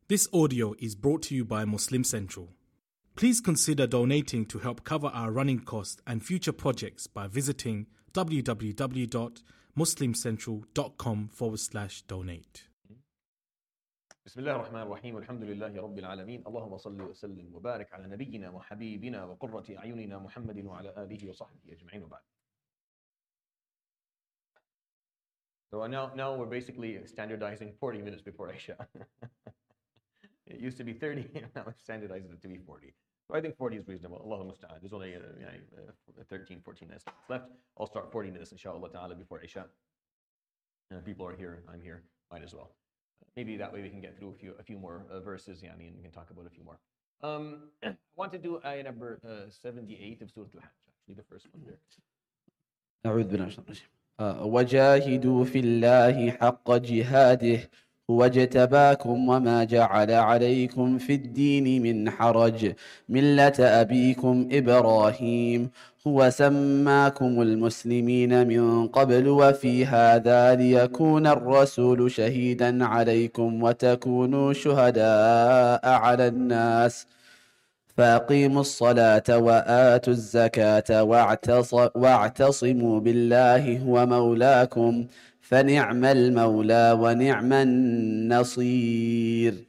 This audio is brought to you by Muslim Central. Please consider donating to help cover our running costs and future projects by visiting www.muslimcentral.com/donate. بسم الله الرحمن الرحيم والحمد لله رب العالمين اللهم صل وسلم وبارك على نبينا وحبيبنا وقرة أعيننا محمد وعلى آله وصحبه أجمعين وبعد. So now we're basically standardizing 40 minutes before Isha. It used to be 30, now we've standardized it to be 40. So I think 40 is reasonable. Allahumma musta'an. There's only 13, 14 minutes left. I'll start 40 minutes inshallah ta'ala before Isha. People are here, I'm here, might as well. Maybe that way we can get through a few more verses, and we can talk about a few more. I want to do ayah number 78 of Surah Al-Hajj, actually the first one there. أعوذ بالله من الشيطان الرجيم. وجاهدوا في الله حق جهاده هو اجتباكم وما جعل عليكم في الدين من حرج ملة أبيكم إبراهيم هو سماكم المسلمين من قبل وفي هذا ليكون الرسول شهيدا عليكم وتكونوا شهداء على الناس فأقيموا الصلاة وآتوا الزكاة واعتصموا بالله هو مولاكم فنعم المولى ونعم النصير.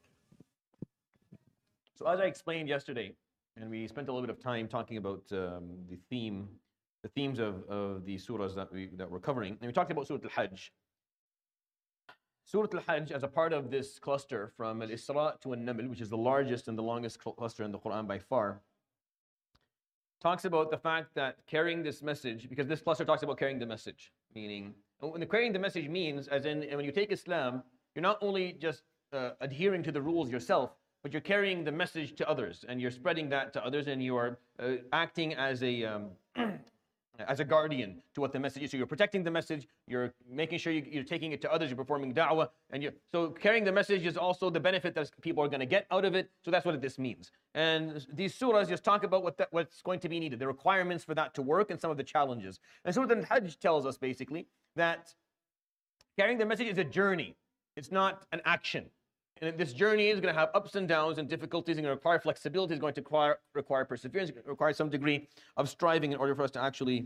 So as I explained yesterday, and we spent a little bit of time talking about the themes of the surahs that we're covering, and we talked about Surah Al-Hajj. Surah Al-Hajj, as a part of this cluster from Al-Isra to An-Naml, which is the largest and the longest cluster in the Quran by far, talks about the fact that carrying this message, because this cluster talks about carrying the message, meaning, when the carrying the message means, as in when you take Islam, you're not only just adhering to the rules yourself, but you're carrying the message to others, and you're spreading that to others, and you are acting as a guardian to what the message is. So you're protecting the message, you're making sure you're taking it to others, you're performing da'wah, and so carrying the message is also the benefit that people are going to get out of it. So that's what this means. And these surahs just talk about what's going to be needed, the requirements for that to work, and some of the challenges. And Surah Al-Hajj tells us basically that carrying the message is a journey. It's not an action. And this journey is going to have ups and downs and difficulties, and going to require flexibility, it's going to require perseverance, it's going to require some degree of striving in order for us to actually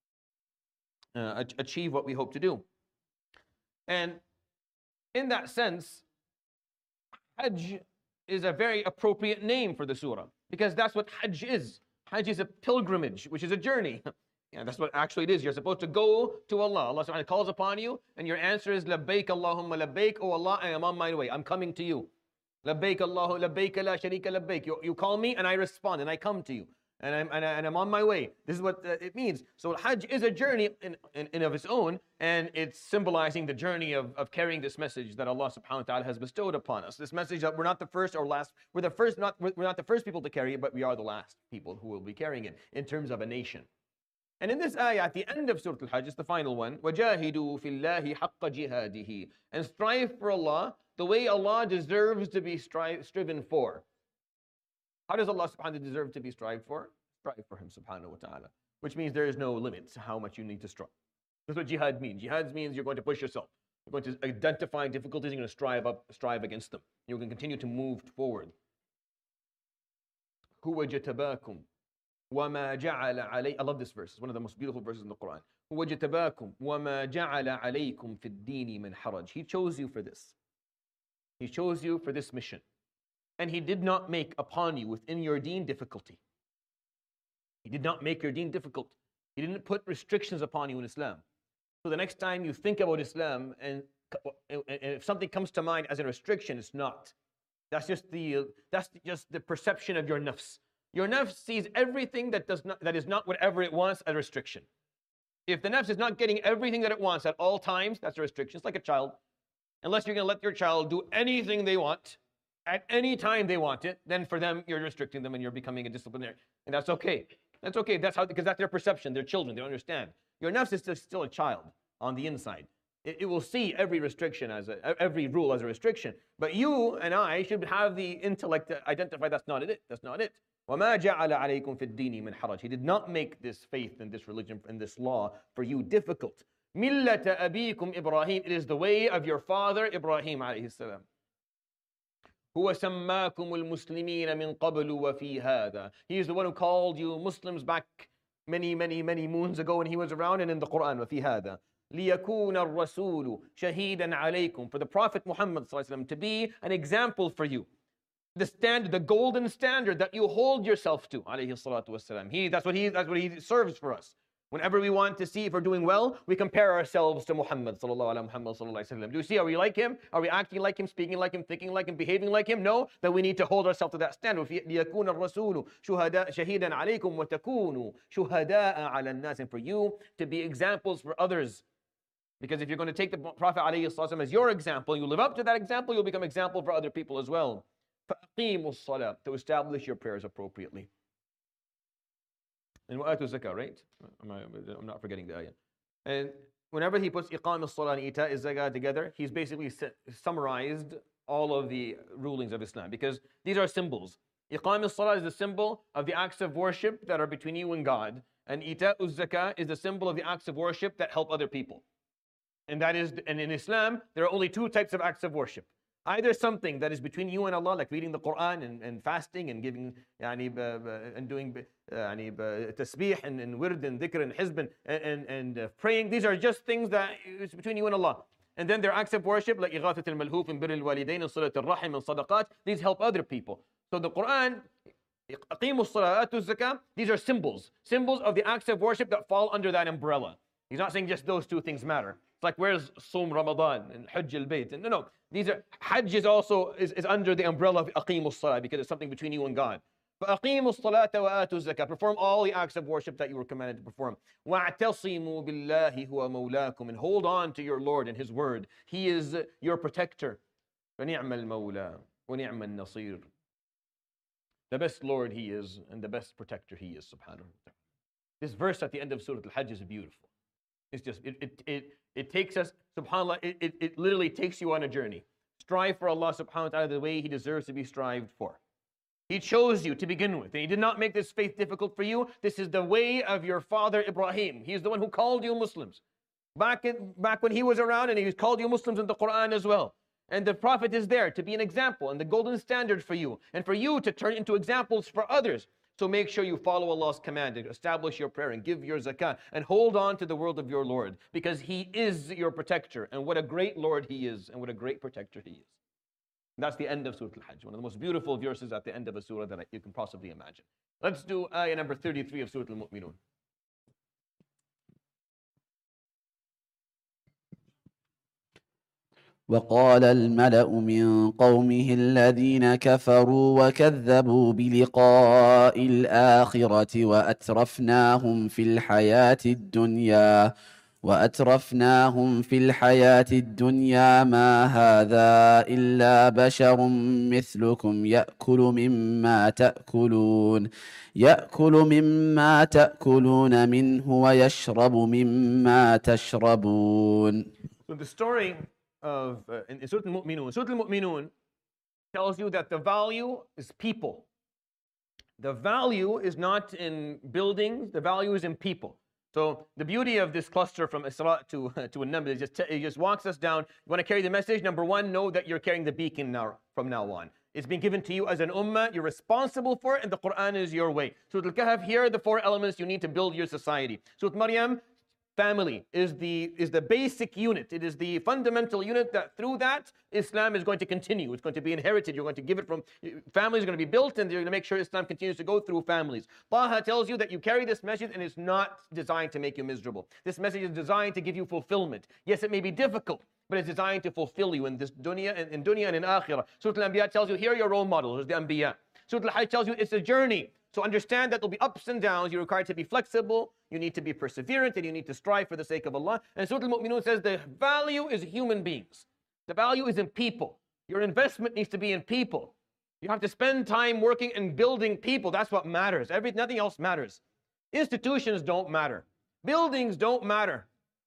achieve what we hope to do. And in that sense, Hajj is a very appropriate name for the surah, because that's what Hajj is. Hajj is a pilgrimage, which is a journey. Yeah, that's what actually it is. You're supposed to go to Allah. Allah subhanahu wa ta'ala calls upon you, and your answer is Labbaik Allahumma labbaik. Oh Allah, I am on my way. I'm coming to you. Labbaik Allahu labbaik la sharika labbaik. You call me and I respond and I come to you. And I'm on my way. This is what it means. So Hajj is a journey in of its own, and it's symbolizing the journey of carrying this message that Allah subhanahu wa ta'ala has bestowed upon us. This message that we're not the first or last, we're not the first people to carry it, but we are the last people who will be carrying it in terms of a nation. And in this ayah, at the end of Surah Al-Hajj, it's the final one, وَجَاهِدُوا فِي اللَّهِ حَقَّ جِهَادِهِ, and strive for Allah the way Allah deserves to be striven for. How does Allah subhanahu wa ta'ala deserve to be strived for? Strive for Him subhanahu wa ta'ala, which means there is no limit to how much you need to strive. That's what jihad means. Jihad means you're going to push yourself. You're going to identify difficulties, you're going to strive against them. You're going to continue to move forward. هُوَ جَتَبَاكُمْ وَمَا جَعَلَ عَلَيْكُمْ. I love this verse. It's one of the most beautiful verses in the Quran. هُوَ جَتَبَاكُمْ وَمَا جَعَلَ عَلَيْكُمْ فِي الدِّينِ مِنْ حَرَجٍ. He chose you for this. He chose you for this mission. And He did not make upon you within your deen difficulty. He did not make your deen difficult. He didn't put restrictions upon you in Islam. So the next time you think about Islam, and if something comes to mind as a restriction, it's not. That's just the perception of your nafs. Your nafs sees everything that is not whatever it wants as a restriction. If the nafs is not getting everything that it wants at all times, that's a restriction. It's like a child. Unless you're going to let your child do anything they want, at any time they want it, then for them, you're restricting them and you're becoming a disciplinarian. And that's okay. That's okay. Because that's their perception. They're children. They don't understand. Your nafs is still a child on the inside. It will see every restriction every rule as a restriction. But you and I should have the intellect to identify that's not it. That's not it. وَمَا جَعَلَ عَلَيْكُمْ فِي الدِّينِ مِنْ حَرَجٍ. He did not make this faith and this religion and this law for you difficult. مِلَّةَ أَبِيكُمْ إِبْرَاهِيم. It is the way of your father Ibrahim alayhi salam. هو سماكم المسلمين من قبل وفي هذا. He is the one who called you Muslims back many moons ago when he was around, and in the Quran, وفي هذا. ليكون الرسول شهيدا عليكم. For the Prophet Muhammad صلى الله عليه وسلم to be an example for you. The standard, the golden standard that you hold yourself to, alayhi salatu wasalam. That's what he serves for us. Whenever we want to see if we're doing well, we compare ourselves to Muhammad sallallahu alaihi wasallam. Do you see? Are we like him? Are we acting like him, speaking like him, thinking like him, behaving like him? No, that we need to hold ourselves to that standard. ليكون الرسول شهيدا عليكم وتكونوا شهداء على الناس. And for you to be examples for others. Because if you're going to take the Prophet alayhi wasallam as your example, you live up to that example, you'll become example for other people as well. فَأَقِيمُوا الصَّلَاةَ, to establish your prayers appropriately. And وَآتُوا الزَّكَاةَ, right? I'm not forgetting the ayah. And whenever he puts إِقَامِ الصَّلَاةِ and إِيتَاءِ الزَّكَاةِ together, he's basically summarized all of the rulings of Islam. Because these are symbols. إِقَامِ الصَّلَاةِ is the symbol of the acts of worship that are between you and God. And إِيتَاءُ الزَّكَاةِ is the symbol of the acts of worship that help other people. And in Islam, there are only two types of acts of worship. Either something that is between you and Allah, like reading the Quran and fasting and giving, and doing tasbih and wird and dhikr and hizb and praying. These are just things that is between you and Allah. And then there are acts of worship like إغاثة الملهوف and بر الوالدين and صلة الرحم and صدقات. These help other people. So the Quran, أقيموا الصلاة آتوا الزكاة, these are symbols of the acts of worship that fall under that umbrella. He's not saying just those two things matter. It's like, where's Sum Ramadan and Hajj al-Bayt? No. These are, Hajj is also is under the umbrella of Aqimus Salah because it's something between you and God. فَأَقِيمُوا الصَّلَاةَ وَآتُوا الزَّكَاةَ. Perform all the acts of worship that you were commanded to perform. وَاعْتَصِمُوا بِاللَّهِ هُوَ مَوْلَاكُمْ. And hold on to your Lord and His word. He is your protector. فَنِعْمَ الْمَوْلَى وَنِعْمَ النَّصِيرُ. The best Lord He is, and the best protector He is, subhanahu wa ta'ala. This verse at the end of Surah Al-Hajj is beautiful. It's just, it takes us, subhanAllah, it literally takes you on a journey. Strive for Allah subhanahu wa ta'ala the way He deserves to be strived for. He chose you to begin with, and He did not make this faith difficult for you. This is the way of your father Ibrahim. He's the one who called you Muslims. Back when he was around, and He called you Muslims in the Quran as well. And the Prophet is there to be an example and the golden standard for you, and for you to turn into examples for others. So make sure you follow Allah's command, establish your prayer and give your zakah and hold on to the word of your Lord, because He is your protector, and what a great Lord He is and what a great protector He is. And that's the end of Surah Al-Hajj, one of the most beautiful verses at the end of a surah that you can possibly imagine. Let's do ayah number 33 of Surah Al-Mu'minun. وقال الملأ من قومه الذين كفروا وكذبوا بلقاء الآخرة وأترفناهم في الحياة الدنيا ما هذا إلا بشر مثلكم يأكل مما تأكلون منه ويشرب مما تشربون. So the story of in Surah Al-Mu'minun tells you that the value is people. The value is not in buildings, the value is in people. So the beauty of this cluster from Isra to An-Naml is it just walks us down. You want to carry the message? Number one, know that you're carrying the beacon now from now on. It's been given to you as an ummah. You're responsible for it, and the Quran is your way. Surah Al-Kahf, here are the four elements you need to build your society. Surah Maryam, family is the basic unit. It is the fundamental unit that through that Islam is going to continue. It's going to be inherited. You're going to give it from families are going to be built, and you're going to make sure Islam continues to go through families. Taha tells you that you carry this message, and it's not designed to make you miserable. This message is designed to give you fulfillment. Yes, it may be difficult, but it's designed to fulfill you in this dunya and in akhirah. Surah Al-Anbiya tells you here are your role models. There's the Anbiya. Surah Al-Hajj tells you it's a journey. So understand that there'll be ups and downs. You're required to be flexible. You need to be perseverant, and you need to strive for the sake of Allah. And Surah Al-Mu'minun says the value is human beings. The value is in people. Your investment needs to be in people. You have to spend time working and building people. That's what matters. Nothing else matters. Institutions don't matter. Buildings don't matter.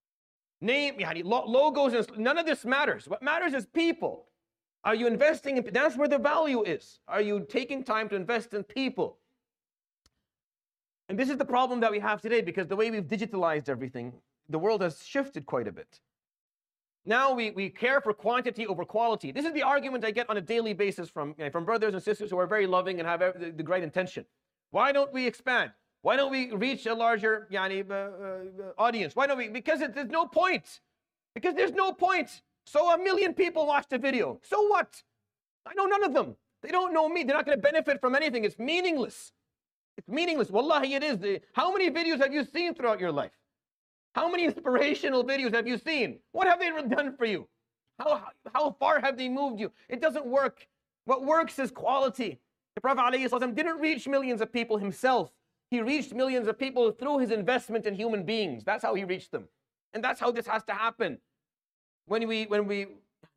Logos, none of this matters. What matters is people. Are you investing in? That's where the value is. Are you taking time to invest in people? And this is the problem that we have today, because the way we've digitalized everything, the world has shifted quite a bit. Now we care for quantity over quality. This is the argument I get on a daily basis from brothers and sisters who are very loving and have the great intention. Why don't we expand? Why don't we reach a larger audience? Why don't we? Because there's no point. Because there's no point. So 1 million people watch the video. So what? I know none of them. They don't know me. They're not going to benefit from anything. It's meaningless. It's meaningless. Wallahi, it is. How many videos have you seen throughout your life? How many inspirational videos have you seen? What have they done for you? How far have they moved you? It doesn't work. What works is quality. The Prophet ﷺ didn't reach millions of people himself. He reached millions of people through his investment in human beings. That's how he reached them. And that's how this has to happen. When we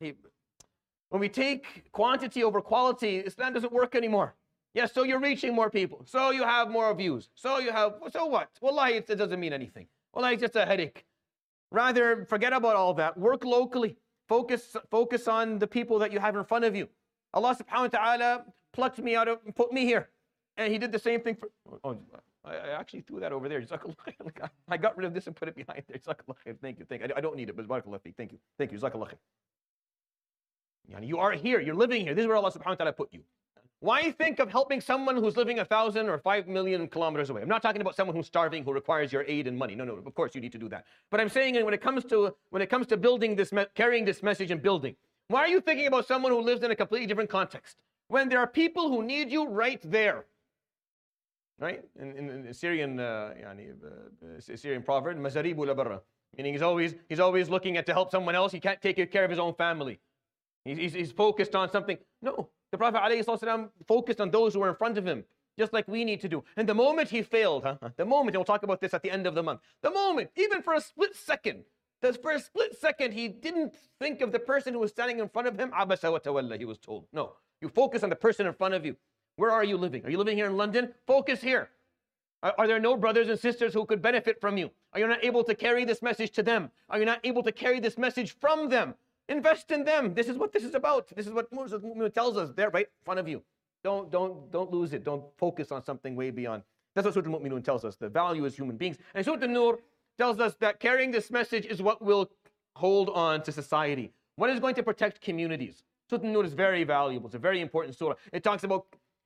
take quantity over quality, Islam doesn't work anymore. Yes, so you're reaching more people. So you have more views. So what? Wallahi, it doesn't mean anything. Wallahi, it's just a headache. Rather, forget about all that. Work locally. Focus on the people that you have in front of you. Allah subhanahu wa ta'ala plucked me out and put me here. And he did the same thing for... Oh, I actually threw that over there. I got rid of this and put it behind there. Thank you. I don't need it, but thank you. Thank you. You are here. You're living here. This is where Allah subhanahu wa ta'ala put you. Why think of helping someone who's living 1,000 or 5 million kilometers away? I'm not talking about someone who's starving, who requires your aid and money. No, of course you need to do that. But I'm saying when it comes to building this, carrying this message and building, why are you thinking about someone who lives in a completely different context? When there are people who need you right there. Right? In Syrian proverb, Mazaribu la barra, meaning he's always looking to help someone else. He can't take care of his own family. He's focused on something. No. The Prophet ﷺ focused on those who were in front of him, just like we need to do. And the moment he failed, the moment, and we'll talk about this at the end of the month, the moment, even for a split second, he didn't think of the person who was standing in front of him. Abasa wa tawalla, he was told. No, you focus on the person in front of you. Where are you living? Are you living here in London? Focus here. Are there no brothers and sisters who could benefit from you? Are you not able to carry this message to them? Are you not able to carry this message from them? Invest in them. This is what this is about. This is what Mu'min tells us there, right in front of you. Don't lose it. Don't focus on something way beyond. That's what Surah Al-Mu'minun tells us. The value is human beings. And Surah An-Nur tells us that carrying this message is what will hold on to society. What is going to protect communities? Surah An-Nur is very valuable. It's a very important surah. It talks about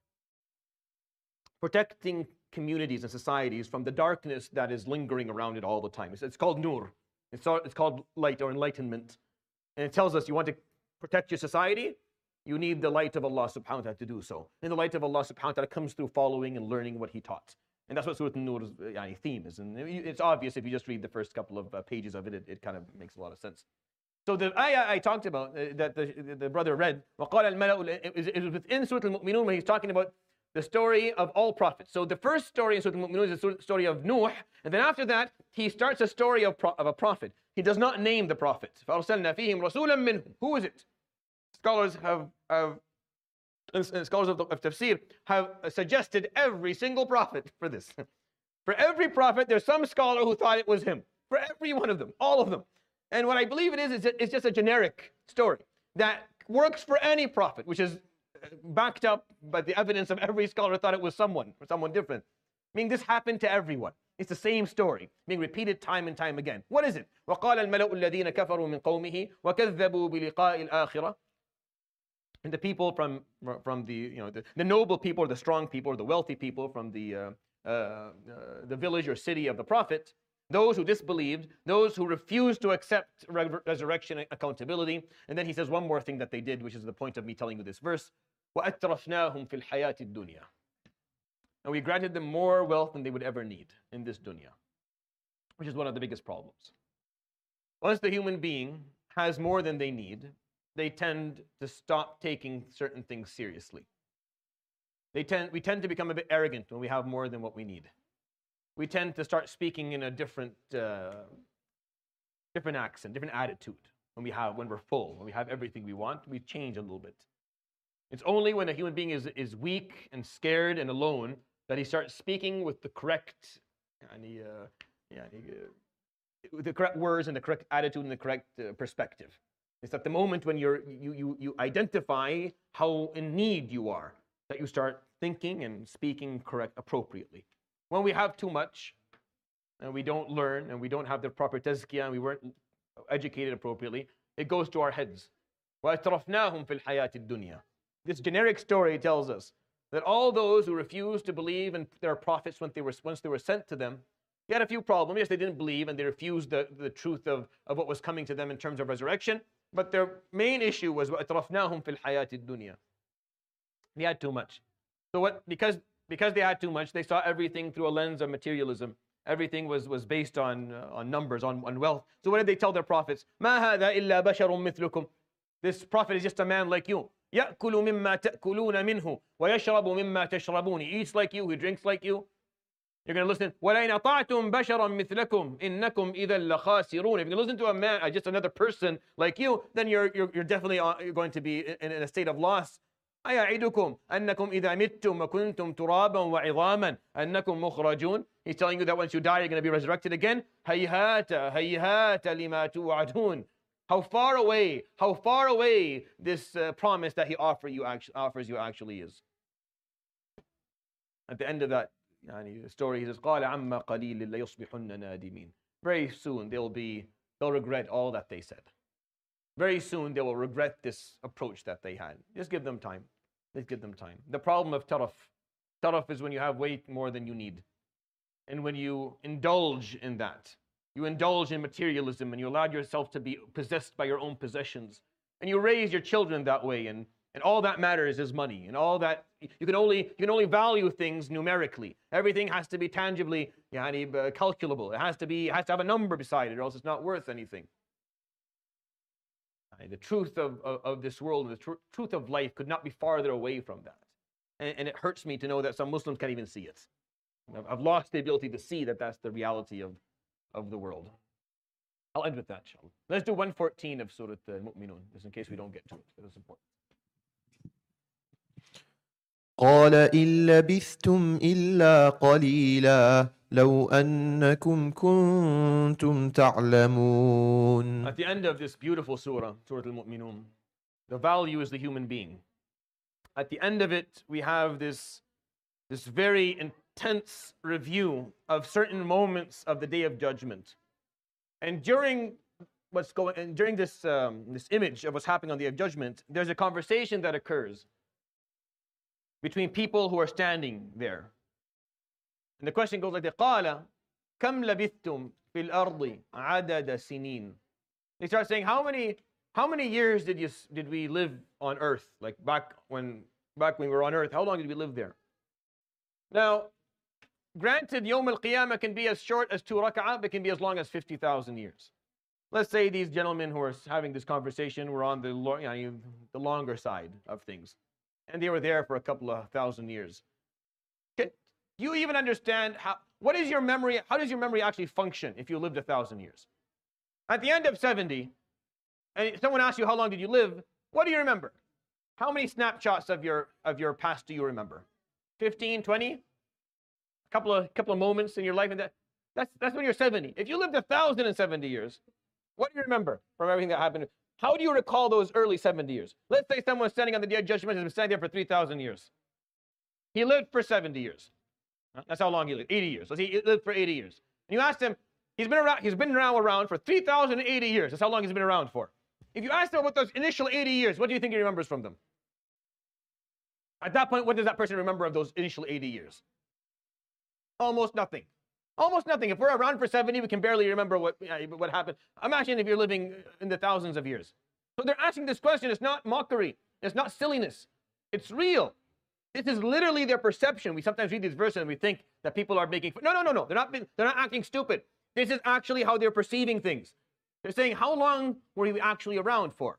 protecting communities and societies from the darkness that is lingering around it all the time. It's called Nur. It's called light or enlightenment. And it tells us you want to protect your society, you need the light of Allah subhanahu wa ta'ala to do so. And the light of Allah subhanahu wa ta'ala comes through following and learning what He taught. And that's what Surah An-Nur's theme is. And it's obvious if you just read the first couple of pages of it, it kind of makes a lot of sense. So the ayah I talked about, that the brother read, وَقَالَ الْمَلَأُ, it was within Surah Al-Mu'minun when he's talking about the story of all prophets. So the first story in Surah Al-Mu'minun is the story of Nuh, and then after that, he starts a story of a prophet. He does not name the prophet. فَأَرْسَلْنَا فِيهِمْ رَسُولًا مِّنْهُمْ. Who is it? Scholars scholars of tafsir have suggested every single prophet for this. For every prophet, there's some scholar who thought it was him. For every one of them, all of them. And what I believe it is it's just a generic story that works for any prophet, which is backed up by the evidence of every scholar thought it was someone different. Meaning this happened to everyone. It's the same story, being repeated time and time again. What is it? وَقَالَ الْمَلَأُ الَّذِينَ كَفَرُوا مِنْ قَوْمِهِ وَكَذَّبُوا بِلِقَاءِ الْآخِرَةِ. And the people from the noble people, or the strong people, or the wealthy people from the village or city of the prophet, those who disbelieved, those who refused to accept resurrection and accountability. And then he says one more thing that they did, which is the point of me telling you this verse. وَأَتْرَفْنَاهُمْ فِي الْحَيَاةِ الدُّنْيَا. And we granted them more wealth than they would ever need in this dunya, which is one of the biggest problems. Once the human being has more than they need, they tend to stop taking certain things seriously. We tend to become a bit arrogant when we have more than what we need. We tend to start speaking in a different accent, different attitude when we're full, when we have everything we want. We change a little bit. It's only when a human being is weak and scared and alone that he starts speaking with the correct, the correct words and the correct attitude and the correct perspective. It's at the moment when you identify how in need you are that you start thinking and speaking appropriately. When we have too much and we don't learn and we don't have the proper tazkiyah and we weren't educated appropriately, it goes to our heads. وَأَتْرَفْنَاهُمْ فِي الْحَيَاةِ الدُّنْيَا. This generic story tells us that all those who refused to believe in their prophets once they were sent to them, they had a few problems. Yes, they didn't believe and they refused the truth of what was coming to them in terms of resurrection. But their main issue was وَأَتْرَفْنَاهُمْ فِي الْحَيَاةِ الدُّنْيا. They had too much. So because they had too much, they saw everything through a lens of materialism. Everything was based on numbers, on wealth. So what did they tell their prophets? مَا هَذَا إِلَّا بَشَرٌ مِثْلُكُمْ. This prophet is just a man like you. يَأْكُلُ مِمَّا تَأْكُلُونَ مِنْهُ وَيَشْرَبُ مِمَّا تَشْرَبُونَ. He eats like you, he drinks like you. You're going to listen. وَلَئِنْ أَطَعْتُمْ بَشَرًا مِثْلَكُمْ إِنَّكُمْ إِذًا لَخَاسِرُونَ. If you're going to listen to a man, just another person like you, then you're definitely going to be in a state of loss. أَيَعِدُكُمْ أَنَّكُمْ إِذَا مِتُّمْ وَكُنْتُمْ تُرَابًا وَعِظَامًا أَنَّكُمْ مُخْرَجُونَ. He's telling you that once you die, you're going to be resurrected again. هَيْهَاتَ هَيْهَاتَ لِمَا تُوعَدُونَ. How far away this promise that he offers you actually is. At the end of that story, he says, قَالَ عَمَّا قَلِيلٍ لَيُصْبِحُنَّ نَادِمِينَ. Very soon they'll regret all that they said. Very soon they will regret this approach that they had. Just give them time. Let's give them time. The problem of taraf is when you have way more than you need. And when you indulge in that, you indulge in materialism and you allow yourself to be possessed by your own possessions. And you raise your children that way, and all that matters is money. And all that you can only value things numerically. Everything has to be tangibly calculable. It has to have a number beside it, or else it's not worth anything. The truth of this world, the truth of life could not be farther away from that. And it hurts me to know that some Muslims can't even see it. I've lost the ability to see that that's the reality of the world. I'll end with that, inshallah. Let's do 114 of Surah Al-Mu'minun, just in case we don't get to it. It's important. قال إن لبثتم إلا قليلا لو أنكم كنتم تعلمون. At the end of this beautiful surah, Surah Al-Mu'minun, the value is the human being. At the end of it, we have this very intense review of certain moments of the Day of Judgment. And during this image of what's happening on the Day of Judgment, there's a conversation that occurs between people who are standing there. And the question goes like this: قَالَ كَمْ لَبِثْتُمْ فِي الْأَرْضِ عَدَدَ سِنِينَ. They start saying, how many years did we live on earth? Like back when we were on earth, how long did we live there? Now, granted, Yawm al-Qiyamah can be as short as 2 rak'ah, but can be as long as 50,000 years. Let's say these gentlemen who are having this conversation were on the longer side of things. And they were there for a couple of thousand years. Do you even understand how does your memory actually function if you lived 1,000 years? At the end of 70, and someone asks you how long did you live, what do you remember? How many snapshots of your past do you remember? 15, 20? A couple of moments in your life, and that's when you're 70. If you lived 1,070 years, what do you remember from everything that happened? How do you recall those early 70 years? Let's say someone's standing on the Day of Judgment has been standing there for 3,000 years. He lived for 70 years. That's how long he lived, 80 years. So he lived for 80 years. And you asked him, he's been around for 3,080 years. That's how long he's been around for. If you ask him about those initial 80 years, what do you think he remembers from them? At that point, what does that person remember of those initial 80 years? Almost nothing. Almost nothing. If we're around for 70, we can barely remember what happened. Imagine if you're living in the thousands of years. So they're asking this question. It's not mockery. It's not silliness. It's real. This is literally their perception. We sometimes read these verses and we think that people are making... No. They're not acting stupid. This is actually how they're perceiving things. They're saying, how long were you actually around for?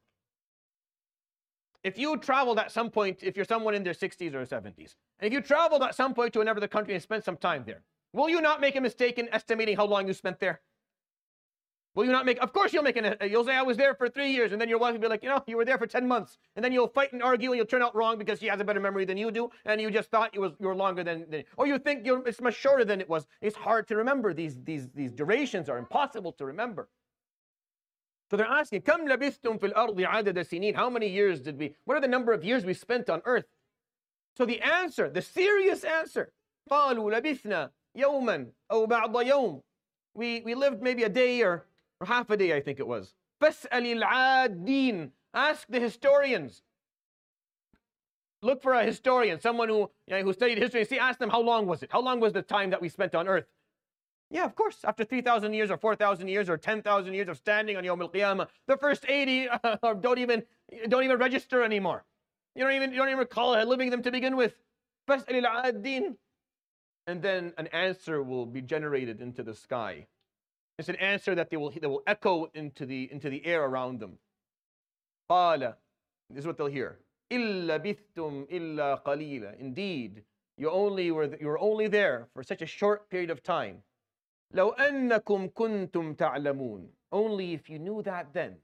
If you traveled at some point, if you're someone in their 60s or 70s, and if you traveled at some point to another country and spent some time there, will you not make a mistake in estimating how long you spent there? Will you not make... Of course you'll make you'll say, I was there for 3 years, and then your wife will be like, you were there for 10 months. And then you'll fight and argue, and you'll turn out wrong because she has a better memory than you do, and you just thought you were longer than... Or you think it's much shorter than it was. It's hard to remember. These durations are impossible to remember. So they're asking, كَمْ لَبِثْتُمْ فِي الْأَرْضِ عَدَدَ سِنِينَ. How many years what are the number of years we spent on earth? So the answer, the serious answer, قَالُوا لَبِثْنَا يَوْمًا أَوْ بَعْضَ يَوْمٍ. We lived maybe a day or half a day, I think it was. فَاسْأَلِ الْعَادِّينَ. Ask the historians. Look for a historian, someone who studied history, and ask them, how long was it? How long was the time that we spent on earth? Yeah, of course. After 3,000 years or 4,000 years or 10,000 years of standing on Yawm al-Qiyamah, the first 80 don't even register anymore. You don't even recall living them to begin with. فَاسْأَلِ الْعَادِّينَ. And then an answer will be generated into the sky. It's an answer that they will echo into the air around them. قَالَ. This is what they'll hear. إِلَّا بِثْتُمْ إِلَّا قَلِيلًا. Indeed, you were only there for such a short period of time. لَوْ أَنَّكُمْ كُنْتُمْ تَعْلَمُونَ. Only if you knew that then.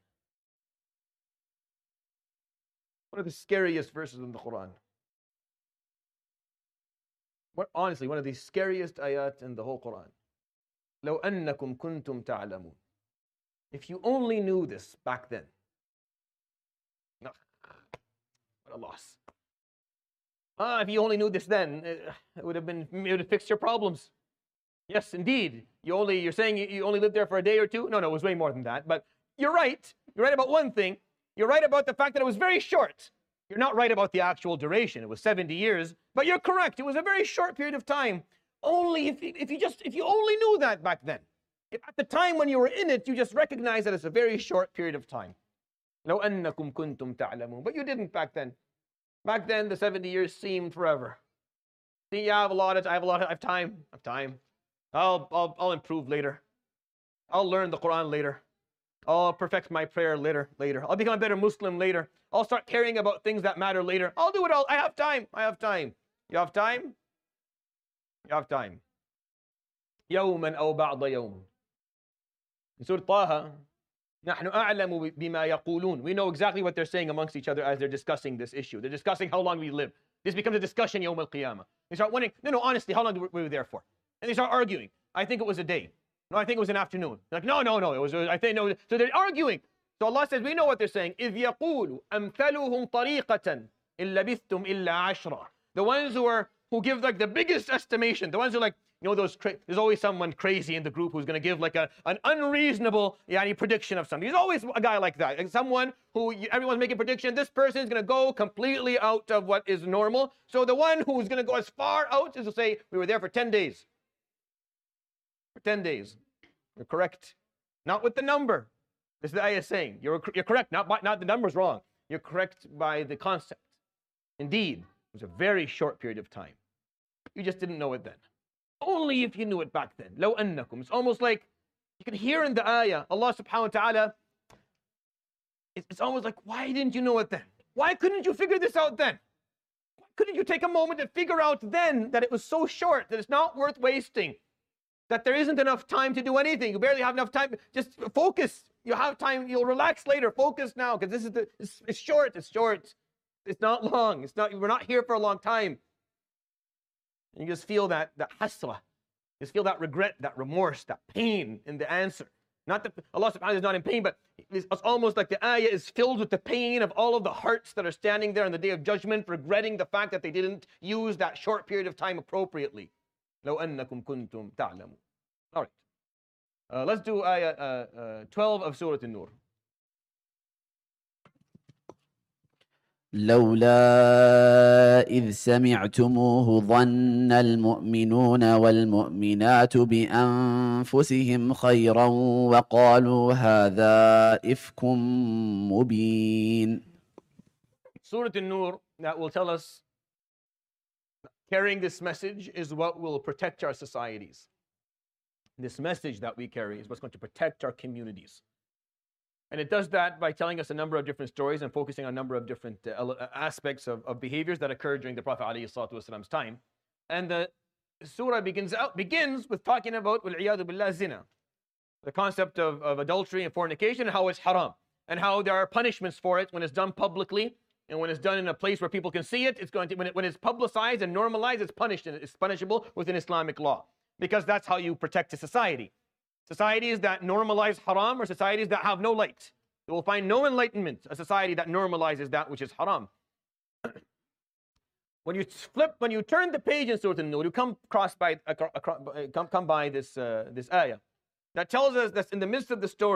One of the scariest verses in the Quran. Honestly, one of the scariest ayat in the whole Quran. لَوْ أَنَّكُمْ كُنْتُمْ تَعْلَمُونَ. If you only knew this back then. No, what a loss. If you only knew this then, it would have fixed your problems. Yes, indeed. You're saying you only lived there for a day or two? No, it was way more than that. But you're right. You're right about one thing. You're right about the fact that it was very short. You're not right about the actual duration. It was 70 years. But you're correct. It was a very short period of time. Only if you only knew that back then. If at the time when you were in it, you just recognized that it's a very short period of time. لَوْ أَنَّكُمْ كُنْتُمْ تَعْلَمُونَ. But you didn't back then. Back then, the 70 years seemed forever. See, I have time. I'll improve later. I'll learn the Quran later. I'll perfect my prayer later. I'll become a better Muslim later. I'll start caring about things that matter later. I'll do it all. I have time. You have time? You have time. يوما أو بعض يوم. In Surah Taha, نحن أعلم بما يقولون. We know exactly what they're saying amongst each other as they're discussing this issue. They're discussing how long we live. This becomes a discussion Yawm al-Qiyamah. They start wondering, no, honestly, how long were we there for? And they start arguing. I think it was a day. No, I think it was an afternoon. They're like, no, it was, I think, no. So they're arguing. So Allah says, we know what they're saying. إِذْ يَقُولُ أَمْثَلُهُمْ طَرِيقَةً إِلَّا بِثْتُمْ إِلَّا عَشْرًا. The ones who give like the biggest estimation, the ones who are like, there's always someone crazy in the group who's going to give like an unreasonable prediction of something. There's always a guy like that. Like someone who everyone's making prediction. This person is going to go completely out of what is normal. So the one who's going to go as far out is to say, we were there for 10 days. For 10 days. You're correct. Not with the number. This is the ayah saying. You're correct. Not the number's wrong. You're correct by the concept. Indeed, it was a very short period of time. You just didn't know it then. Only if you knew it back then. لَوْ أَنَّكُمْ. It's almost like you can hear in the ayah, Allah subhanahu wa ta'ala, it's almost like, why didn't you know it then? Why couldn't you figure this out then? Why couldn't you take a moment to figure out then that it was so short, that it's not worth wasting, that there isn't enough time to do anything? You barely have enough time. Just focus. You have time. You'll relax later. Focus now, because it's short. It's short. It's not long. We're not here for a long time. And you just feel that hasra. You just feel that regret, that remorse, that pain in the answer. Not that Allah subhanahu wa ta'ala is not in pain, but it's almost like the ayah is filled with the pain of all of the hearts that are standing there on the day of judgment, regretting the fact that they didn't use that short period of time appropriately. لَوْ أَنَّكُمْ كُنْتُمْ تَعْلَمُونَ. All right. Let's do ayah 12 of Surah An-Nur. لولا إذ سمعتموه ظن المؤمنون والمؤمنات بأنفسهم خيرا وقالوا هذا إفك مبين. Surah An-Nur, that will tell us carrying this message is what will protect our societies. This message that we carry is what's going to protect our communities. And it does that by telling us a number of different stories and focusing on a number of different aspects of behaviors that occurred during the Prophet ﷺ's time. And the surah begins with talking about وَالْعِيَاذُ بِاللَّهِ zina, the concept of adultery and fornication, and how it's haram, and how there are punishments for it when it's done publicly, and when it's done in a place where people can see it. It's going to, when it's publicized and normalized, it's punished, and it's punishable within Islamic law, because that's how you protect a society. Societies that normalize haram are societies that have no light. They will find no enlightenment. A society that normalizes that which is haram. When you turn the page in Surah An-Nur, you come by this ayah that tells us that in the midst of the story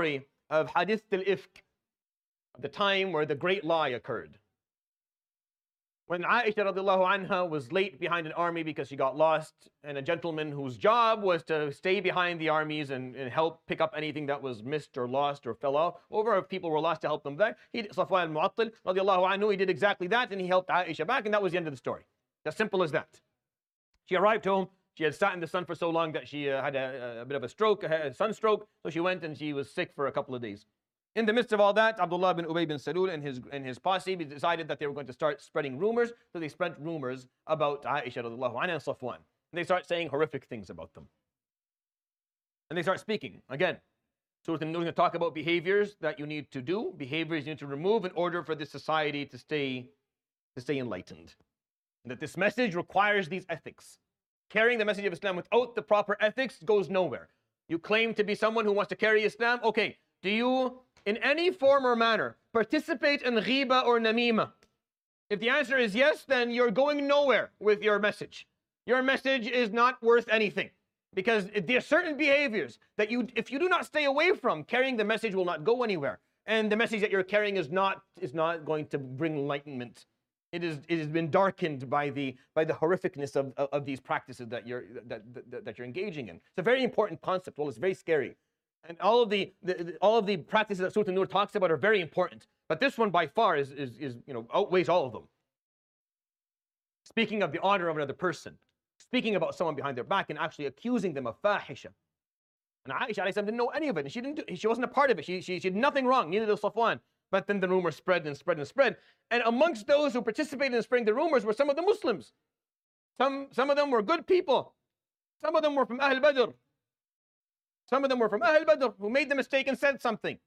of Hadith al-Ifk, the time where the great lie occurred. When Aisha radiallahu anha was late behind an army because she got lost, and a gentleman whose job was to stay behind the armies and help pick up anything that was missed or lost or fell off over, if people were lost, to help them back. Safwan al-Mu'attal radiallahu anhu, he did exactly that, and he helped Aisha back, and that was the end of the story. As simple as that. She arrived home. She had sat in the sun for so long that she had a bit of a stroke, a sunstroke, so she went and she was sick for a couple of days. In the midst of all that, Abdullah bin Ubay bin Salul and his posse decided that they were going to start spreading rumors. So they spread rumors about Aisha radiallahu anha and Safwan. And they start saying horrific things about them. And they start speaking. Again, Surah An-Nur is going to talk about behaviors that you need to do, behaviors you need to remove in order for this society to stay enlightened. And that this message requires these ethics. Carrying the message of Islam without the proper ethics goes nowhere. You claim to be someone who wants to carry Islam. Okay, do you, in any form or manner, participate in ghiba or namima? If the answer is yes, then you're going nowhere with your message. Your message is not worth anything. Because there are certain behaviors that if you do not stay away from, carrying the message will not go anywhere. And the message that you're carrying is not going to bring enlightenment. It has been darkened by the horrificness of these practices that you're engaging in. It's a very important concept. Well, it's very scary. And all of the practices that Surah An-Nur talks about are very important. But this one by far is outweighs all of them. Speaking of the honor of another person, speaking about someone behind their back and actually accusing them of fahisha. And Aisha alayhi salam didn't know any of it. And she wasn't a part of it. She did nothing wrong, neither did Safwan. But then the rumor spread and spread and spread. And amongst those who participated in spreading the rumors were some of the Muslims. Some of them were good people. Some of them were from Ahl Badr. Some of them were from Ahl Badr who made the mistake and said something.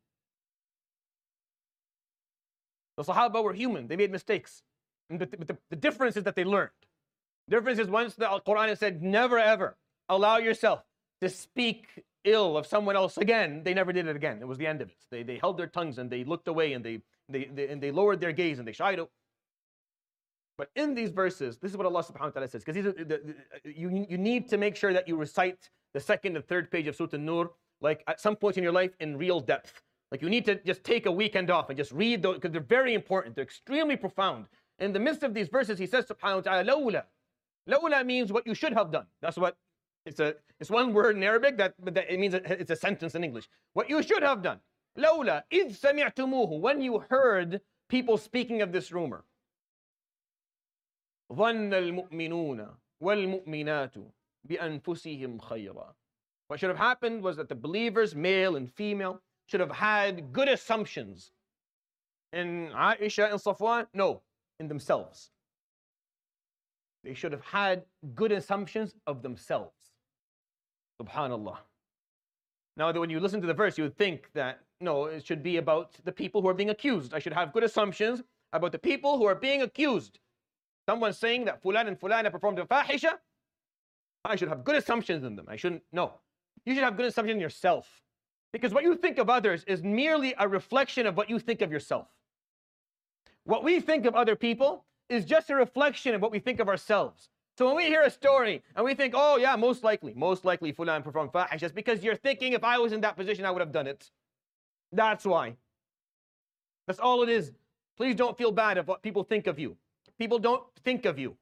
The Sahaba were human. They made mistakes. And the difference is that they learned. The difference is once the Quran has said, never ever allow yourself to speak ill of someone else again, they never did it again. It was the end of it. They held their tongues and they looked away and they lowered their gaze and they shied out. But in these verses, this is what Allah subhanahu wa ta'ala says, because you need to make sure that you recite the second and third page of Surah An-Nur, like at some point in your life, in real depth. Like you need to just take a weekend off and just read those, because they're very important. They're extremely profound. In the midst of these verses, he says subhanahu wa ta'ala, lawla. Lawla means what you should have done. That's what, it's one word in Arabic that it means it's a sentence in English. What you should have done. Lawla, إِذْ سَمِعْتُمُوهُ, when you heard people speaking of this rumor. ظَنَّ الْمُؤْمِنُونَ وَالْمُؤْمِنَاتُ بِأَنفُسِهِمْ خَيْرًا. What should have happened was that the believers, male and female, should have had good assumptions. In Aisha and Safwan? No, in themselves. They should have had good assumptions of themselves. Subhanallah. Now, when you listen to the verse, you would think that, no, it should be about the people who are being accused. I should have good assumptions about the people who are being accused. Someone saying that Fulan and Fulana performed a fahisha, I should have good assumptions in them. I shouldn't, no. You should have good assumptions in yourself. Because what you think of others is merely a reflection of what you think of yourself. What we think of other people is just a reflection of what we think of ourselves. So when we hear a story and we think, oh yeah, most likely Fulan performed fahish, just because you're thinking if I was in that position, I would have done it. That's why. That's all it is. Please don't feel bad of what people think of you. People don't think of you.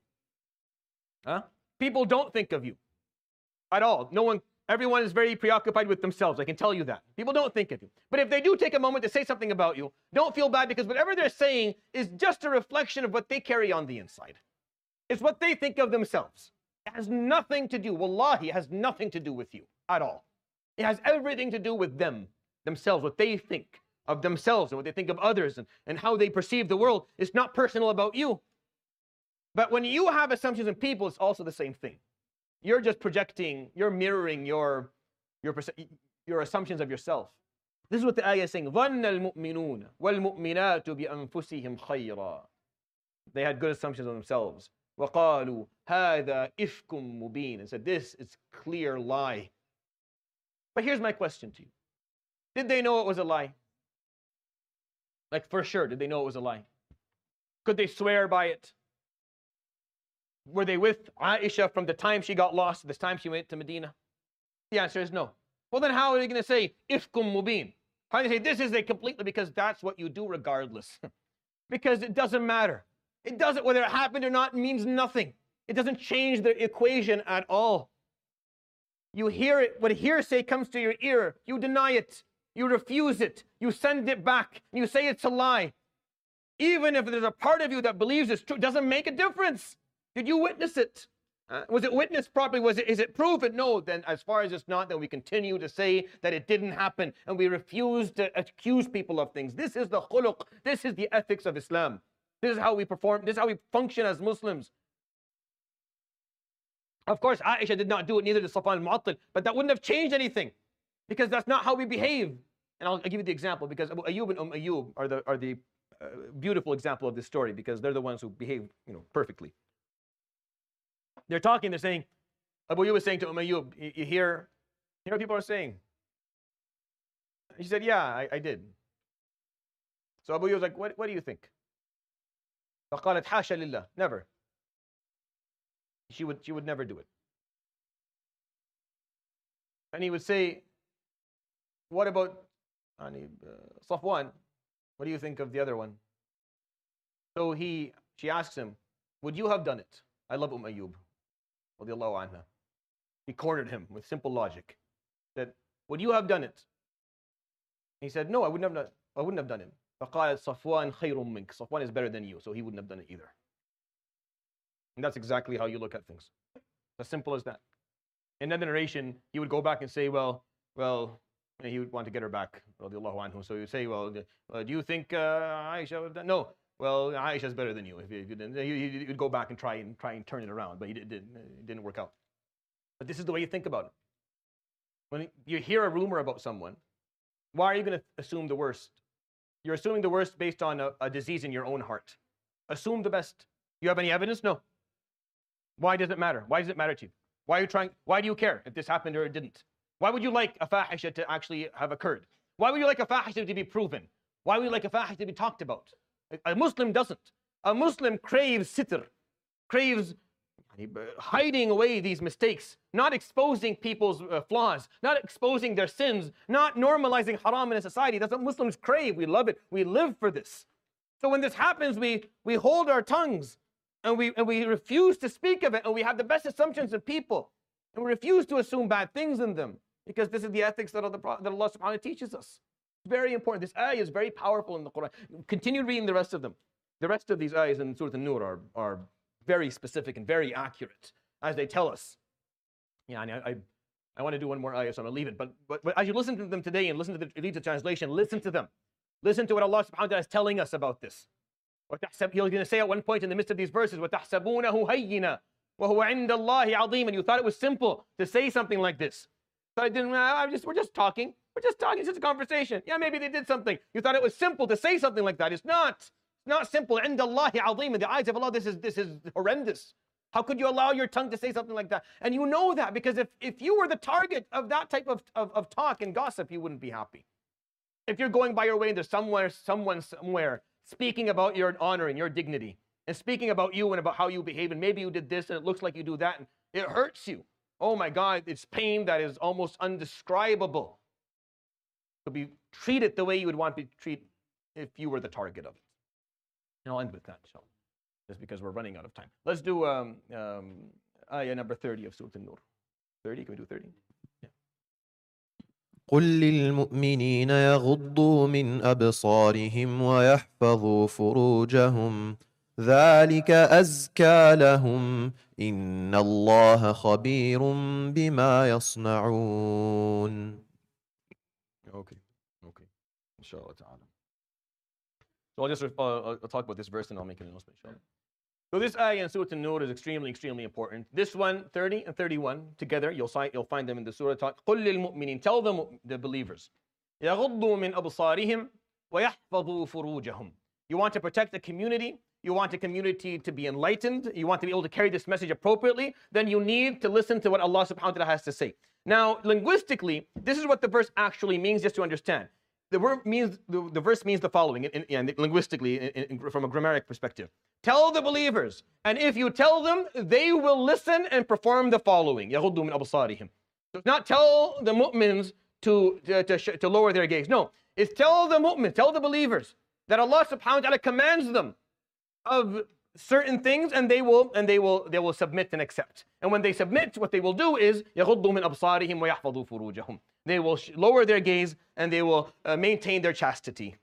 People don't think of you at all. Everyone is very preoccupied with themselves. I can tell you that. People don't think of you. But if they do take a moment to say something about you, don't feel bad, because whatever they're saying is just a reflection of what they carry on the inside. It's what they think of themselves. It has nothing to do, wallahi, it has nothing to do with you at all. It has everything to do with themselves, what they think of themselves and what they think of others and how they perceive the world. It's not personal about you. But when you have assumptions in people, it's also the same thing. You're just projecting, you're mirroring your assumptions of yourself. This is what the ayah is saying. ظَنَّ الْمُؤْمِنُونَ وَالْمُؤْمِنَاتُ بِأَنفُسِهِمْ خَيْرًا. They had good assumptions on themselves. وَقَالُوا هَذَا إِفْكٌ مُبِينٌ. And said, this is clear lie. But here's my question to you. Did they know it was a lie? Like for sure, did they know it was a lie? Could they swear by it? Were they with Aisha from the time she got lost to the time she went to Medina? The answer is no. Well, then how are they going to say, Ifkum Mubin? How do they say this is a completely, because that's what you do regardless. Because it doesn't matter. It doesn't, whether it happened or not, it means nothing. It doesn't change the equation at all. You hear it, when hearsay comes to your ear, you deny it, you refuse it, you send it back, you say it's a lie. Even if there's a part of you that believes it's true, it doesn't make a difference. Did you witness it? Was it witnessed properly? Is it proven? No. Then as far as it's not, then we continue to say that it didn't happen, and we refuse to accuse people of things. This is the khuluq. This is the ethics of Islam. This is how we perform. This is how we function as Muslims. Of course, Aisha did not do it, neither did Safwan al-Mu'attal, but that wouldn't have changed anything, because that's not how we behave. And I'll give you the example, because Abu Ayyub and Ayyub are the beautiful example of this story, because they're the ones who behave, perfectly. They're talking, they're saying, Abu Ayyub is saying to Ayyub, you hear what people are saying? He said, yeah, I did. So Abu Ayyub was like, what do you think? فقالت حاشا لله, never. She would never do it. And he would say, what about Safwan? What do you think of the other one? So she asks him, would you have done it? I love Ayyub. Anha. He cornered him with simple logic. That, would you have done it? He said, no, I wouldn't have done it. فقالت صفوان خير منك. Safwan is better than you, so he wouldn't have done it either. And that's exactly how you look at things. As simple as that. In another narration, he would go back and say, well, he would want to get her back, radiallahu anhu. So he would say, well, do you think Aisha would have done? No. Well, Aisha's better than you. If you didn't, he would go back and try and turn it around, but it didn't work out. But this is the way you think about it. When you hear a rumor about someone, why are you going to assume the worst? You're assuming the worst based on a disease in your own heart. Assume the best. You have any evidence? No. Why does it matter? Why does it matter to you? Why do you care if this happened or it didn't? Why would you like a fahisha to actually have occurred? Why would you like a fahisha to be proven? Why would you like a fahisha to be talked about? A Muslim doesn't. A Muslim craves sitr, craves hiding away these mistakes, not exposing people's flaws, not exposing their sins, not normalizing haram in a society. That's what Muslims crave. We love it. We live for this. So when this happens, we hold our tongues and we refuse to speak of it, and we have the best assumptions of people, and we refuse to assume bad things in them, because this is the ethics that Allah subhanahu wa ta'ala teaches us. It's very important. This ayah is very powerful in the Quran. Continue reading the rest of them. The rest of these ayahs in Surah An-Nur are very specific and very accurate, as they tell us. Yeah, and I want to do one more ayah, so I'm going to leave it. But as you listen to them today and read the translation, listen to them. Listen to what Allah subhanahu wa ta'ala is telling us about this. He's going to say at one point in the midst of these verses, وَتَحْسَبُونَهُ هَيِّنًا وَهُوَ عِنْدَ اللَّهِ عَظِيمًا. And you thought it was simple to say something like this. So we're just talking. We're just talking. It's just a conversation. Yeah, maybe they did something. You thought it was simple to say something like that. It's not. It's not simple. عِنْدَ اللَّهِ عَظِيمًا. In the eyes of Allah, this is horrendous. How could you allow your tongue to say something like that? And you know that, because if you were the target of that type of talk and gossip, you wouldn't be happy. If you're going by your way and there's someone somewhere speaking about your honor and your dignity, and speaking about you and about how you behave, and maybe you did this and it looks like you do that, and it hurts you. Oh my God, it's pain that is almost undescribable. To be treated the way you would want to be treated if you were the target of it. And I'll end with that, inshallah, just because we're running out of time. Let's do ayah number 30 of Surah An-Nur. 30, can we do 30? Yeah. قل للمؤمنين يغضوا من أبصارهم ويحفظوا فروجهم ذلك أزكى لهم إن الله خبير بما يصنعون. Okay. Inshallah ta'ala. So I'll talk about this verse and I'll make an announcement, inshallah. So this ayah in Surah An-Nur is extremely, extremely important. This one, 30 and 31, together, you'll find them in the surah. قُلْ لِلْمُؤْمِنِينَ. Tell the believers. يَغُضُّوا مِنْ أَبْصَارِهِمْ وَيَحْفَظُوا فُرُوجَهُمْ. You want to protect the community. You want the community to be enlightened. You want to be able to carry this message appropriately. Then you need to listen to what Allah subhanahu wa ta'ala has to say. Now, linguistically, this is what the verse actually means, just to understand. The verse means the following, linguistically, from a grammaric perspective. Tell the believers, and if you tell them, they will listen and perform the following. يَغُضُّوا مِنْ أَبْصَارِهِمْ. So not tell the mu'mins to lower their gaze. No, is tell the mu'min, tell the believers that Allah subhanahu wa ta'ala commands them of certain things, and they will submit and accept. And when they submit, what they will do is يَغُضُّوا مِنْ أَبْصَارِهِمْ وَيَحْفَظُوا فُرُوجَهُم. They will lower their gaze and they will maintain their chastity.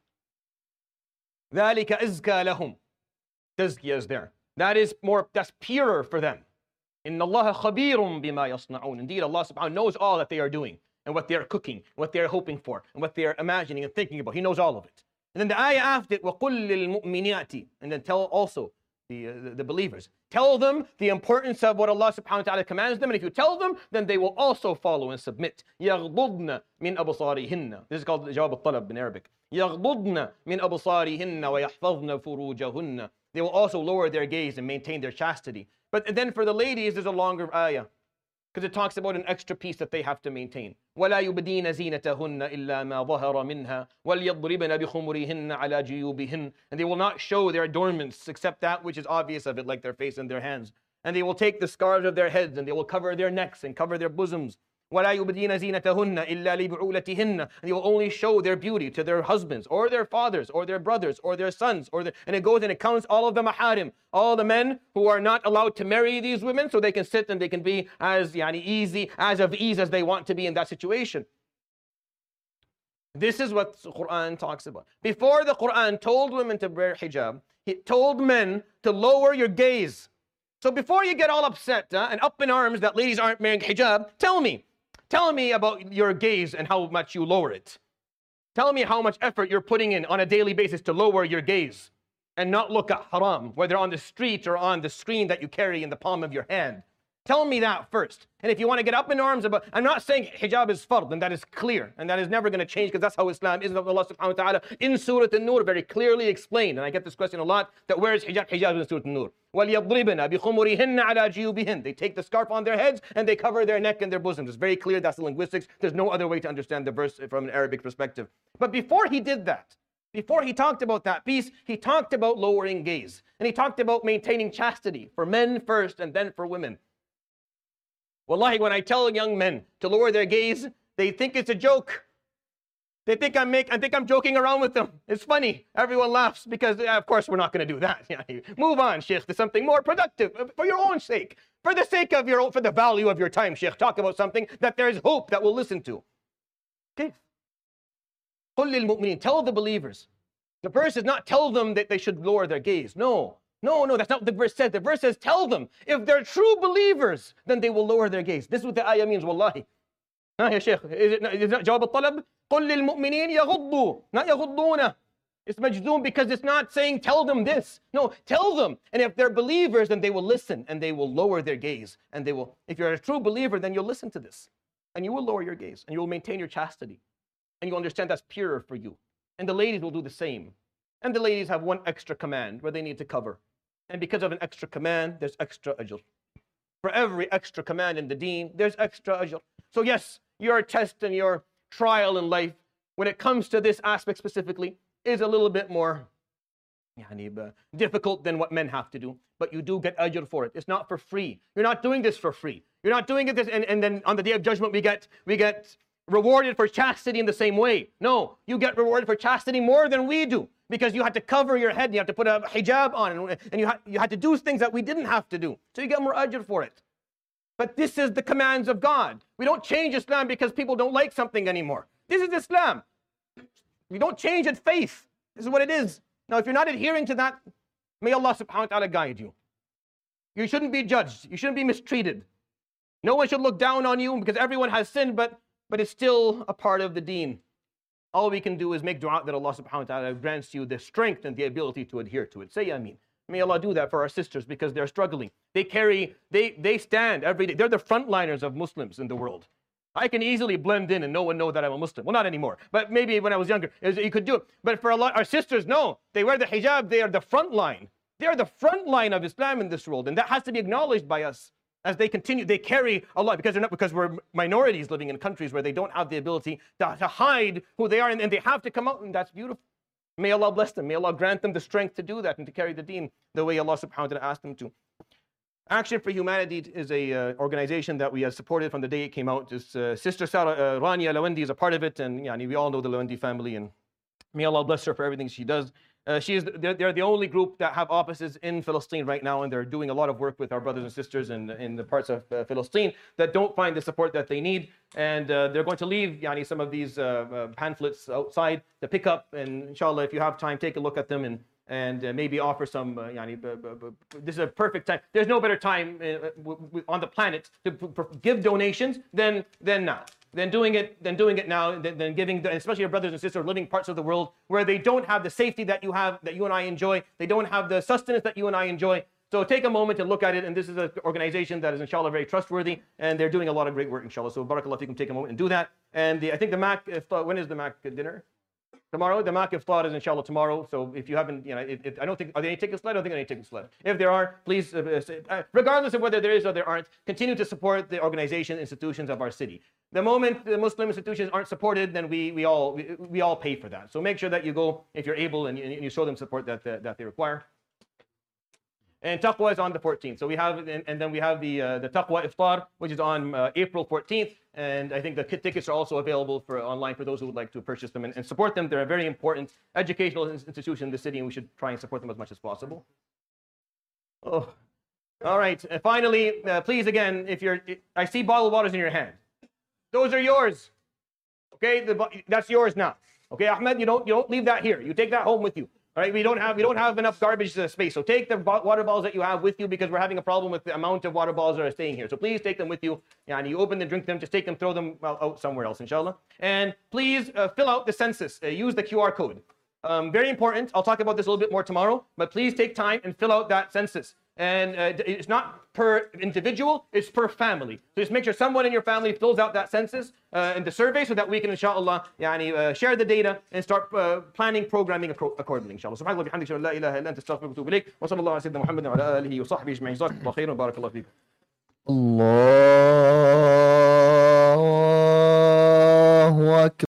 ذَلِكَ أَزْكَى لَهُمْ. Tazkiyah is there. That's purer for them. إِنَّ اللَّهَ خَبِيرٌ بِمَا يَصْنَعُونَ. Indeed, Allah subhanahu wa ta'ala knows all that they are doing, and what they are cooking, what they are hoping for, and what they are imagining and thinking about. He knows all of it. And then the ayah after it, وَقُلْ لِلْمُؤْمِنَاتِ. And then tell also the believers. Tell them the importance of what Allah subhanahu wa ta'ala commands them, and if you tell them, then they will also follow and submit. يَغْضُضْنَ مِنْ أَبْصَارِهِنَّ. This is called Jawab al-Talab in Arabic. يَغْضُضْنَ مِنْ أَبْصَارِهِنَّ وَيَحْفَظْنَ فُرُوجَهُنَّ. They will also lower their gaze and maintain their chastity. But then for the ladies, there's a longer ayah, because it talks about an extra piece that they have to maintain. وَلَا يُبْدِينَ زِينَتَهُنَّ إِلَّا مَا ظَهَرَ مِنْهَا وَلْيَضْرِبْنَ بِخُمُرِهِنَّ عَلَى جُيُوبِهِنَّ. And they will not show their adornments except that which is obvious of it, like their face and their hands. And they will take the scarves of their heads and they will cover their necks and cover their bosoms. وَلَا يُبْدِينَ زِينَتَهُنَّ إِلَّا لِبُعُولَتِهِنَّ. And they will only show their beauty to their husbands or their fathers or their brothers or their sons. And it goes and it counts all of the maharim, all the men who are not allowed to marry these women, so they can sit and they can be as easy, as of ease as they want to be in that situation. This is what the Quran talks about. Before the Quran told women to wear hijab, it told men to lower your gaze. So before you get all upset and up in arms that ladies aren't wearing hijab, tell me about your gaze and how much you lower it. Tell me how much effort you're putting in on a daily basis to lower your gaze and not look at haram, whether on the street or on the screen that you carry in the palm of your hand. Tell me that first. And if you want to get up in arms about, I'm not saying hijab is fard, and that is clear, and that is never going to change, because that's how Islam is. Allah subhanahu wa ta'ala in Surah An-Nur very clearly explained, and I get this question a lot, that where is hijab? Hijab is in Surah An-Nur. وَلْيَضْرِبْنَ بِخُمُرِهِنَّ عَلَى جِيُوبِهِنَّ. They take the scarf on their heads and they cover their neck and their bosoms. It's very clear, that's the linguistics. There's no other way to understand the verse from an Arabic perspective. But before he did that, before he talked about that piece, he talked about lowering gaze. And he talked about maintaining chastity for men first and then for women. Wallahi, when I tell young men to lower their gaze, they think it's a joke. They think I'm joking around with them. It's funny. Everyone laughs because, of course, we're not going to do that. Move on, Sheikh, to something more productive for your own sake. For the sake of for the value of your time, Sheikh. Talk about something that there is hope that we'll listen to. Okay. قُلْ لِلْمُؤْمِنِينَ. Tell the believers. The verse is not tell them that they should lower their gaze. No, that's not what the verse says. The verse says tell them. If they're true believers, then they will lower their gaze. This is what the ayah means, wallahi. Ya Sheikh, is it not Jawab al-Talab? قُلْ لِلْمُؤْمِنِينَ يَغُضُّوا. Not يَغُضُّونَ. It's majzoom because it's not saying tell them this. No, tell them. And if they're believers, then they will listen and they will lower their gaze. And they will, if you're a true believer, then you'll listen to this. And you will lower your gaze and you will maintain your chastity. And you'll understand that's purer for you. And the ladies will do the same. And the ladies have one extra command where they need to cover. And because of an extra command, there's extra ajr. For every extra command in the deen, there's extra ajr. So yes, your test and your trial in life, when it comes to this aspect specifically, is a little bit more difficult than what men have to do. But you do get ajr for it. It's not for free. You're not doing this for free. You're not doing it this, and then on the day of judgment we get rewarded for chastity in the same way. No, you get rewarded for chastity more than we do. Because you had to cover your head, and you had to put a hijab on, and you had to do things that we didn't have to do. So you get more ajr for it. But this is the commands of God. We don't change Islam because people don't like something anymore. This is Islam. We don't change it faith. This is what it is. Now, if you're not adhering to that, may Allah subhanahu wa ta'ala guide you. You shouldn't be judged. You shouldn't be mistreated. No one should look down on you because everyone has sinned, but it's still a part of the deen. All we can do is make dua that Allah subhanahu wa ta'ala grants you the strength and the ability to adhere to it. Say Ameen. May Allah do that for our sisters because they're struggling. They stand every day. They're the frontliners of Muslims in the world. I can easily blend in and no one know that I'm a Muslim. Well, not anymore, but maybe when I was younger, you could do it. But for our sisters, no. They wear the hijab. They are the front line. They are the front line of Islam in this world. And that has to be acknowledged by us. As they continue, they carry Allah because we're minorities living in countries where they don't have the ability to hide who they are, and they have to come out, and that's beautiful. May Allah bless them. May Allah grant them the strength to do that and to carry the deen the way Allah subhanahu wa ta'ala asked them to. Action for Humanity is a organization that we have supported from the day it came out. Sister Sarah Rania Lawendi is a part of it, and we all know the Lawendi family, and May Allah bless her for everything she does. They're the only group that have offices in Palestine right now, and they're doing a lot of work with our brothers and sisters in the parts of Palestine that don't find the support that they need. And they're going to leave some of these pamphlets outside to pick up. And inshallah, if you have time, take a look at them and maybe offer some. This is a perfect time. There's no better time on the planet to give donations than now. Than doing it now, than giving, especially your brothers and sisters living parts of the world where they don't have the safety that you and I enjoy. They don't have the sustenance that you and I enjoy. So take a moment to look at it. And this is an organization that is, inshallah, very trustworthy. And they're doing a lot of great work, inshallah. So barakallah fikum, take a moment and do that. And I think the MAC, when is the MAC dinner? Tomorrow. The MAC iftar is inshallah tomorrow. So if you haven't, I don't think, are there any tickets left? I don't think there are any tickets left. If there are, please, regardless of whether there is or there aren't, continue to support the organization, institutions of our city. The moment the Muslim institutions aren't supported, then we all pay for that. So make sure that you go, if you're able, and you show them support that they require. And Taqwa is on the 14th. So we have, and then we have the Taqwa Iftar, which is on April 14th. And I think the tickets are also available online for those who would like to purchase them and support them. They're a very important educational institution in the city, and we should try and support them as much as possible. Oh, all right. And finally, please again, I see bottled waters in your hand. Those are yours. Okay, that's yours now. Okay, Ahmed, you don't leave that here. You take that home with you. All right, we don't have enough garbage space. So take the water bottles that you have with you, because we're having a problem with the amount of water bottles that are staying here. So please take them with you. And you open them, drink them, just take them, throw them out somewhere else, inshallah. And please fill out the census. Use the QR code. Very important. I'll talk about this a little bit more tomorrow. But please take time and fill out that census. And it's not per individual, it's per family. So just make sure someone in your family fills out that census and the survey, so that we can, inshallah, share the data and start planning, programming accordingly, inshallah. Subhanallah bihamdika, la ilaha illa anta, astaghfiruka wa atubu ilayk. Wa sallallahu ala sayyidina Muhammadin wa ala alihi wa sahbihi ajma'in. Jazakumullahu khairan, barakallahu feekum. Allah